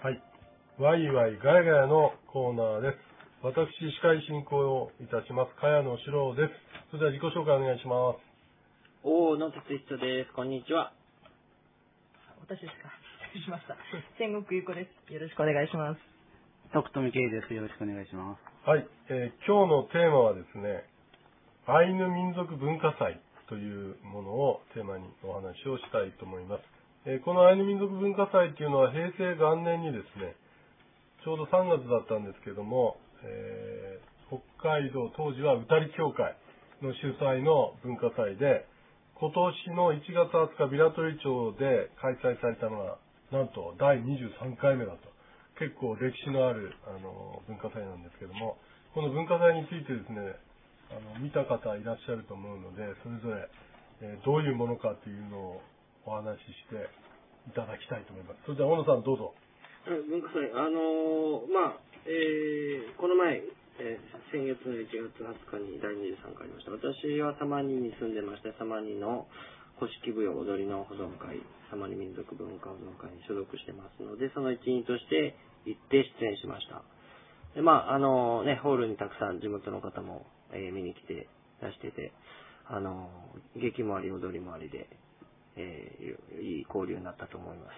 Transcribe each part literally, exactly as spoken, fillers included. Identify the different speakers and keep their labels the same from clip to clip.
Speaker 1: はい。ワイワイガヤガヤのコーナーです。私、司会進行をいたします、茅野史郎です。それでは自己紹介お願いします。
Speaker 2: 大野哲人です。こんにちは。
Speaker 3: 私ですか。失礼しました。千国優子です。よろしくお願いします。
Speaker 4: 徳富圭です。よろしくお願いします。
Speaker 1: はい、えー、今日のテーマはですね、アイヌ民族文化祭というものをテーマにお話をしたいと思います。えー、このアイヌ民族文化祭というのは平成元年にですね、ちょうどさんがつだったんですけども、えー、北海道当時はうたり協会の主催の文化祭で、今年のいちがつはつか平取町で開催されたのがなんとだいにじゅうさんかいめだと、結構歴史のあるあの文化祭なんですけども、この文化祭についてですね、あの見た方いらっしゃると思うので、それぞれ、えー、どういうものかというのをお話ししていただきたいと思います。それでは大野さんどうぞ。
Speaker 2: 文化祭、あのー、まあ、えー、この前、えー、先月のいちがつはつかにだいにじゅうさんかいありました。私はサマニに住んでまして、サマニの古式舞踊踊りの保存会、サマニ民族文化保存会に所属してますので、その一員として行って出演しました。で、まあ、あのー、ね、ホールにたくさん地元の方も、えー、見に来て出してて、あのー、劇もあり踊りもありで、えー、いい交流になったと思います。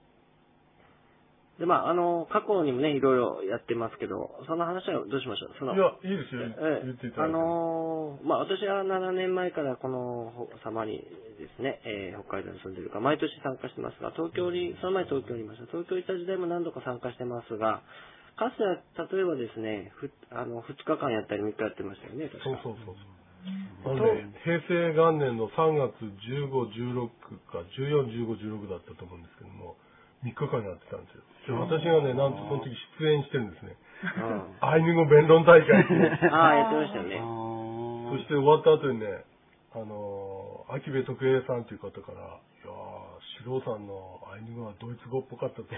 Speaker 2: で、まあ、あの、過去にもね、いろいろやってますけど、その話はどうしましょう。その
Speaker 1: いや、いいですよ、
Speaker 2: え
Speaker 1: 言っていただいて。
Speaker 2: あの、まあ、私はななねんまえからこの様にですね、えー、北海道に住んでるから、毎年参加してますが、東京に、その前東京にいました。東京にいた時代も何度か参加してますが、かつては、例えばですね、ふあのふつかかんやったりみっかやってましたよね、確か。
Speaker 1: そうそうそうそう。あのね、平成元年のさんがつじゅうご、じゅうろくか、じゅうよん、じゅうご、じゅうろくだったと思うんですけども、みっかかんやってたんですよ。私がね、なんとその時出演してるんですね。アイヌ語弁論大会っていう。
Speaker 2: ああ、やってましたよね。
Speaker 1: そして終わった後にね、あのー、秋部徳平さんという方から、いやー、四郎さんのアイヌ語はドイツ語っぽかったと。ドイ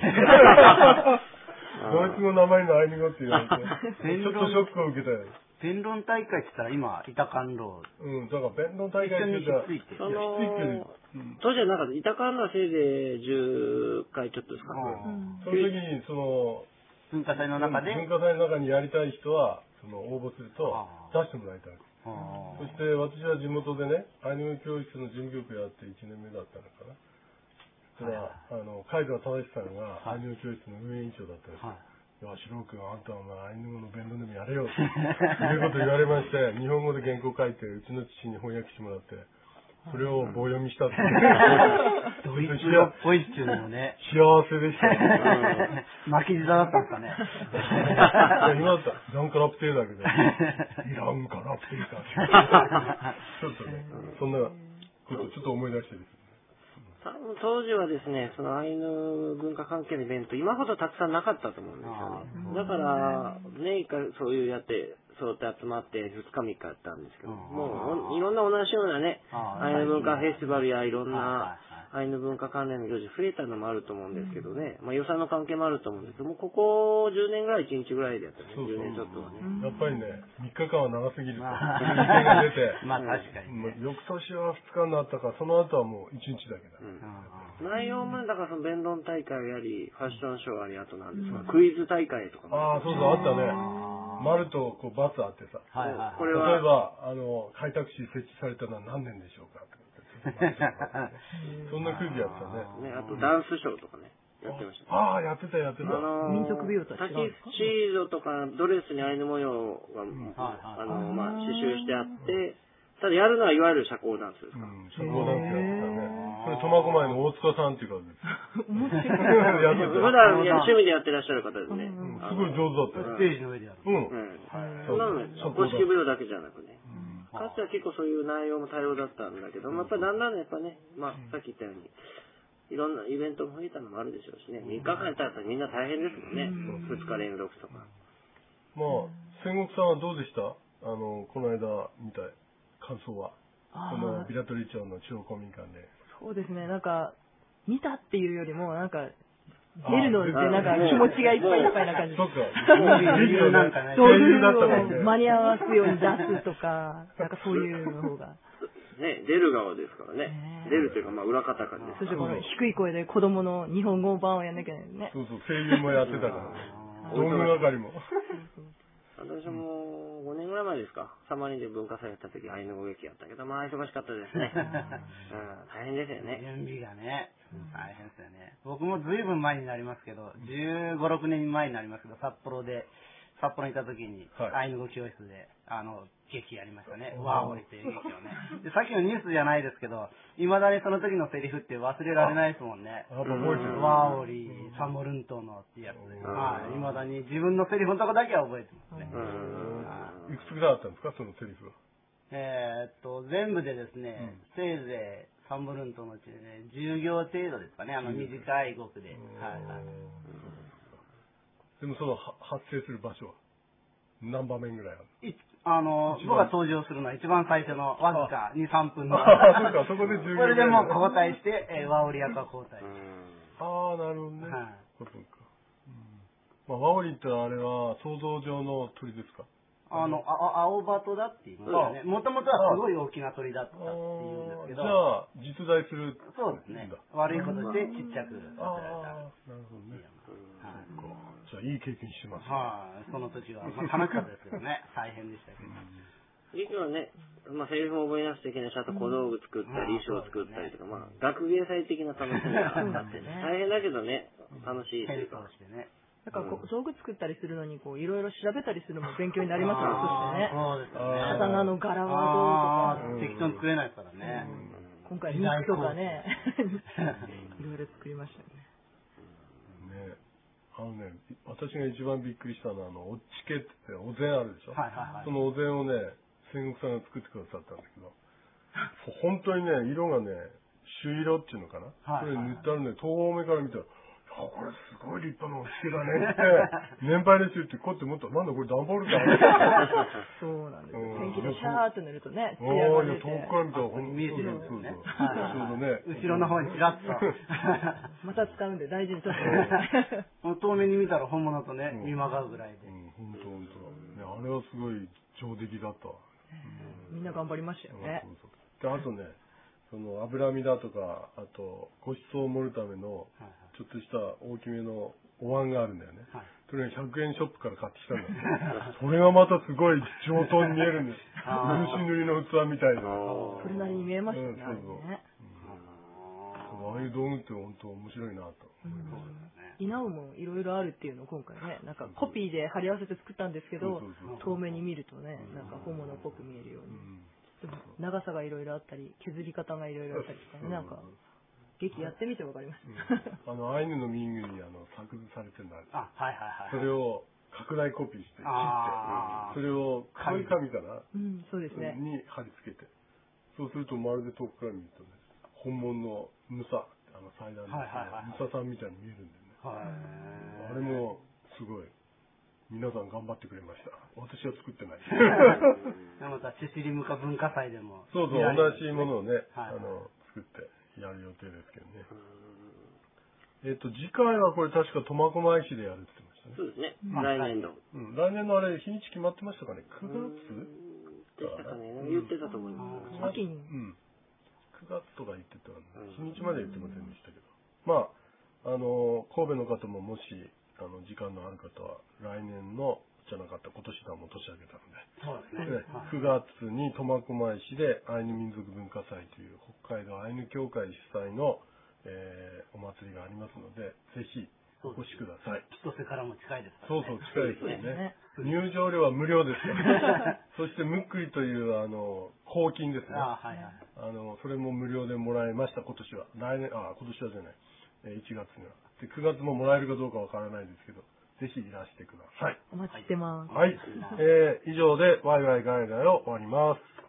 Speaker 1: ツ語の名前のアイヌ語って言われて、ちょっとショックを受けたよ。
Speaker 4: 弁論大会って言ったら今、板観論。
Speaker 1: うん、だから弁論大会って言ったら、
Speaker 4: 一緒にひっついて。
Speaker 2: その、
Speaker 1: うん、
Speaker 2: 当時はなんか、板観覧せいでじゅっかいちょっとですか。
Speaker 1: うん、その時に、その、
Speaker 4: 文化祭の中で
Speaker 1: 文化祭の中にやりたい人は、その応募すると出してもらいたい。そして私は地元でね、アイヌ語教室の事務局やっていちねんめだったのかな。それは、あの、海川正さんがアイヌ語教室の運営委員長だったんですよ。いや、四郎君、あんたはアイヌ語の弁論でもやれよということを言われまして、日本語で原稿書いて、うちの父に翻訳してもらって、それを棒読みしたって。
Speaker 4: ドイツ語っぽいっていうのもね。
Speaker 1: 幸せでした。
Speaker 4: 巻き舌だったんですかね。
Speaker 1: 今だったら、ランカラプテーだけど、ランカラプテーか。ちょっとね、そんなことちょっと思い出してですね。
Speaker 2: 当時はですね、そのアイヌ文化関係のイベント、今ほどたくさんなかったと思うんですよね。だから、ね、一回そういうやって、そうやって集まってふつかみっかやったんですけど、もういろんな同じようなね、アイヌ文化フェスティバルやいろんなアイヌ文化関連の行事増えたのもあると思うんですけどね、まあ予算の関係もあると思うんですけども、ここじゅうねんぐらいいちにちぐらいでやったね、じゅうねんちょっとはね。
Speaker 1: やっぱりね、みっかかんは長すぎると。意見が出て、
Speaker 4: まあ確かに、ね。
Speaker 1: 翌年はふつかになったから、その後はもういちにちだけだ。
Speaker 2: うん、内容も、だからその弁論大会やり、ファッションショーあり、あとなんですか、クイズ大会とかも。
Speaker 1: ああ、そうそう、あったね。丸とこうバツあってさ。
Speaker 4: はいはい、
Speaker 1: これは例えば、あの、開拓地設置されたのは何年でしょうかそんなクイズやってたね。
Speaker 2: ね、あとダンスショーとかね、やってました。
Speaker 1: ああ、やってたやってた。あ
Speaker 3: のー、民族舞踊と
Speaker 2: タキシードとかドレスにアイヌ模様が、うん、あの、まあ、刺繍してあって、ただやるのはいわゆる社交ダンスですか。
Speaker 1: うん、社交ダンスやってたね。これ、苫小牧の大塚さんっていう方です。
Speaker 3: 面白い。
Speaker 2: 普段趣味でやってらっしゃる方ですね。
Speaker 1: すごい上手だったよ。
Speaker 4: ステージの上でやる。
Speaker 1: うん。
Speaker 2: そんなのね、公式舞踊だけじゃなくね。かつては結構そういう内容も多様だったんだけど、やっぱりだんだんやっぱね、まあ、さっき言ったように、いろんなイベントも増えたのもあるでしょうしね。みっかかんやったらみんな大変ですもんね。ふつか連続とか。
Speaker 1: まあ、仙国さんはどうでした？あの、この間見た感想は。この平取町の地方公民館で。
Speaker 3: そうですね、なんか、見たっていうよりも、なんか、出るのってなんか気持ちがいっぱいいっぱいな感じ。
Speaker 1: そっか。
Speaker 4: なんかね。
Speaker 3: そういうのを間に合わすように出すとか、なんかそういうの方が。
Speaker 2: ね、出る側ですからね。
Speaker 3: ね
Speaker 2: 出るというか、まあ、裏方かです
Speaker 3: そしてこの
Speaker 1: そう
Speaker 3: 低い声で子供の日本語版をやんなきゃいけないね。
Speaker 1: そうそう、声優もやってたからね。道具係も。
Speaker 2: 私もごねんぐらい前ですか、サマニで文化祭やった時、アイヌ語劇やったけど、まあ、忙しかったですね。うん、大変ですよね。
Speaker 4: 準備がね、大変ですよね。僕もずいぶん前になりますけど、じゅうご、ろくねんまえになりますけど、札幌で、札幌にいた時に、
Speaker 1: はい
Speaker 4: アイヌ語教室で、あの、劇やりましたね。ワーオリという劇をね。で、さっきのニュースじゃないですけど、未だにその時のセリフって忘れられないですもんね。
Speaker 1: やっぱ覚えてる。
Speaker 4: ワーオリ、サモルントのってやつで。はい。未だに自分のセリフのとこだけは覚えてますね。
Speaker 2: うん。
Speaker 1: いくつぐらいあったんですか、そのセリフは。
Speaker 4: えーっと、全部でですね、せいぜいサンボルントのうちでね、じゅう行程度ですかね、あの短い語句で。はいはい。
Speaker 1: でもそのは発生する場所は何場面ぐらいある
Speaker 4: いあの、僕が登場するのは一番最初のわずかに、さんぷんの。
Speaker 1: ああ、そうか、そこでじゅう
Speaker 4: これでもう交代して、えー、ワオリ役は交代。
Speaker 1: ああ、なるほどね。
Speaker 4: はい
Speaker 1: そうか。うん、まあ、ワオリってあれは想像上の鳥ですか？
Speaker 4: あの、あ青バトだって言いますね。もともとはすごい大きな鳥だったっていうんですけど。
Speaker 1: じゃあ、実在する。
Speaker 4: そうですね。悪いことしてちっちゃくさせられた。
Speaker 1: ああ、なるほどね。そうか。じゃあ、いい経験してますね。
Speaker 4: はい、その時は。まあ、楽しかったですけどね。大変でしたけど。
Speaker 2: 劇はね、まあ、セリフを覚えなくちゃいけないし、あと小道具作ったり、衣装作ったりとか、まあ、学芸祭的な楽しみがあってね。大変だけどね、楽しいというか。
Speaker 4: してね。
Speaker 3: だからこう道具作ったりするのにこういろいろ調べたりするのも勉強になりますよ、そしてね。
Speaker 4: そうですよね。
Speaker 3: 刀の柄はどうとか。
Speaker 4: 適当に作れないですからね。
Speaker 3: 今回肉とかね、いろいろ作りましたよね。
Speaker 1: ね、あのね、私が一番びっくりしたのは、あの、おっちけってお膳あるでしょ。
Speaker 4: はいはいはい。
Speaker 1: そのお膳をね、戦国さんが作ってくださったんだけど、本当にね、色がね、朱色っていうのかな。
Speaker 4: はいはいはい、
Speaker 1: それ塗ってあるね、遠目から見たら、あ、これすごい立派なおっちけだねって、年配ですよってこうやって思ったら、なんだこれ段ボールか
Speaker 3: そうなんですよ。ペンキでシャーって塗るとね、
Speaker 1: おー、いや、遠くから見たら、ほんと
Speaker 4: 見えてるんです
Speaker 1: そう
Speaker 4: ね。
Speaker 1: そうそうね。
Speaker 4: 後ろの方にちらっと。
Speaker 3: また使うんで大事にとって
Speaker 4: もう遠目に見たら本物とね、見まがうぐらいで。
Speaker 1: うん、本当本当。ね、あれはすごい上出来だったわ。
Speaker 3: みんな頑張りましたよね。
Speaker 1: そうそうで、あとね、その脂身だとか、あとごちそうを盛るためのちょっとした大きめのお椀があるんだよね。
Speaker 4: はい、
Speaker 1: それがひゃくえんショップから買ってきたんだけど、それがまたすごい上等に見えるんです。漆塗りの器みたいな。
Speaker 3: それなりに見えましたよね。
Speaker 1: うん、そうそう。ああいう道具って本当面白いなと思います。
Speaker 3: イナウもいろいろあるっていうのを今回ね、なんかコピーで貼り合わせて作ったんですけど、遠目に見るとね、なんか本物っぽく見えるように。でも長さがいろいろあったり、削り方がいろいろあったりとかね、なんか、劇やってみてわかりました。
Speaker 1: あの、アイヌの民具にあの作図されてるのある。
Speaker 4: あ、はいはいはい。
Speaker 1: それを拡大コピーして、切って、それを黒い紙かな、
Speaker 3: うん、そうですね。
Speaker 1: に貼り付けて、そうするとまるで遠くから見るとね、本物のムサ、あの祭壇のムサさんみたいに見えるんだよね。あれもすごい。皆さん頑張ってくれました。私は作ってない。
Speaker 4: またチェシリムカ文化祭でも。
Speaker 1: そうそう、同じものをね、あの、作ってやる予定ですけどね。えっと、次回はこれ確か苫小牧市でやるって言ってましたね。
Speaker 2: そうですね。来年度。
Speaker 1: うん、来年のあれ、日にち決まってましたかね。くがつ
Speaker 2: でしたかね。言ってたと思います。
Speaker 3: 秋に。
Speaker 1: うん。くがつとか言ってたんで、日にちまで言ってませんでしたけど。まあ、あの、神戸の方ももし、あの、時間のある方は、来年の、じゃなかった、今年だも年明けたので、
Speaker 4: そうですね。
Speaker 1: くがつに苫小牧市でアイヌ民族文化祭という北海道アイヌ協会主催の、えー、お祭りがありますので、ぜひお越しください。
Speaker 4: 千歳からも近いです
Speaker 1: からね。そうそう、近いですよね。入場料は無料ですから。そして、ムックリという、あの、公金ですね。
Speaker 4: あ、はいはい。
Speaker 1: あの、それも無料でもらいました、今年は。来年、あ、今年はじゃない。えー、いちがつには。で、くがつももらえるかどうかわからないですけど、ぜひいらしてください。
Speaker 3: お待ちしてます。
Speaker 1: はい。えー、以上でワイワイガイガイを終わります。